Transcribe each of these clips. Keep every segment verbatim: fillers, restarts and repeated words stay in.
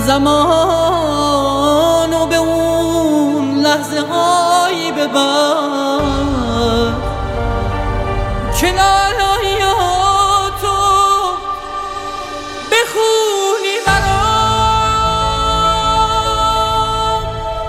زمانو به اون لحظه هایی ببر که لالایاتو بخونی برام.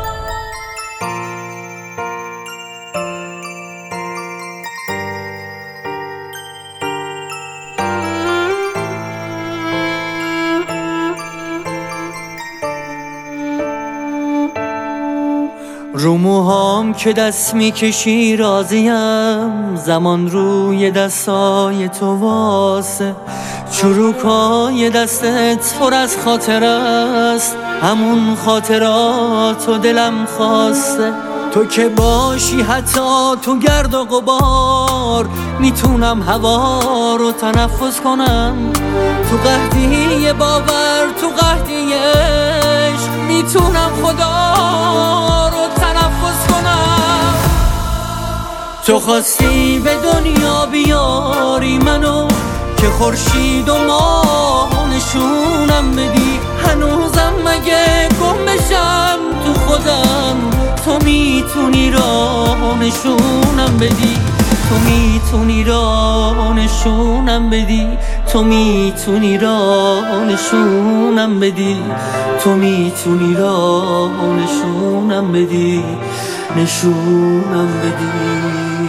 رو موهام که دست میکشی راضیم، زمان روی دستای تو واسه چروکای دستت پر از خاطر است، همون خاطرات و دلم خواسته. تو که باشی حتی تو گرد و غبار، میتونم هوا رو تنفس کنم. تو قحطی باور، تو قحطی عشق، میتونم خدا رو تنفس کنم. تو خواستی به دنیا بیاری منو که خورشید و ماه نشونم بدی. هنوزم مگه گم بشم تو خودم، تو میتونی راه نشونم بدی. تو میتونی راه نشونم بدی. تو میتونی راه نشونم بدی. تو میتونی راه نشونم بدی. نشونم بدی.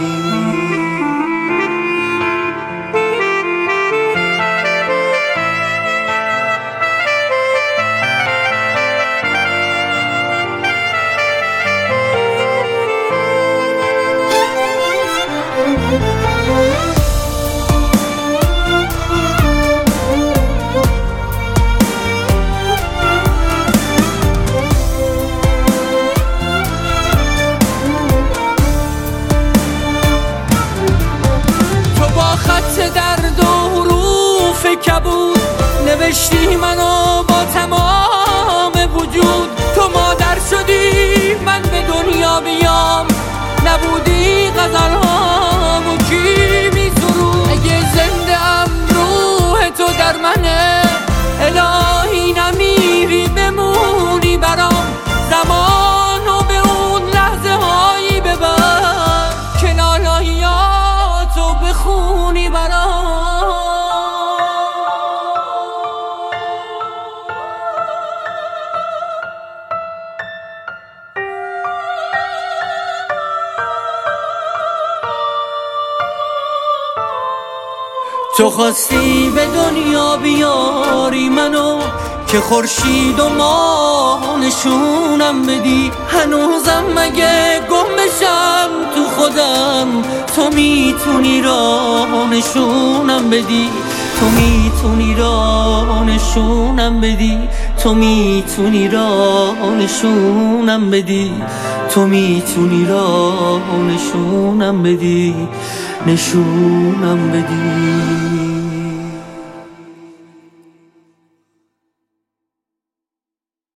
درد و حروف کبود نوشتی منو با تمام وجود. تو مادر شدی من به دنیا بیام، نبودی غزلهامو کی می سرود. اگه زنده ام روح تو در منه، الهی نمیری بمونی برام. زمانو به اون لحظه هایی ببر که لالایاتو بخونی برام. تو خواستی به دنیا بیاری منو که خورشید و ماه نشونم بدی. هنوزم مگه گم بشم تو خودم، تو میتونی راه نشونم بدی. تو میتونی راه نشونم بدی. تو میتونی راه نشونم بدی. تو میتونی راه نشونم بدی. نشونم بدی.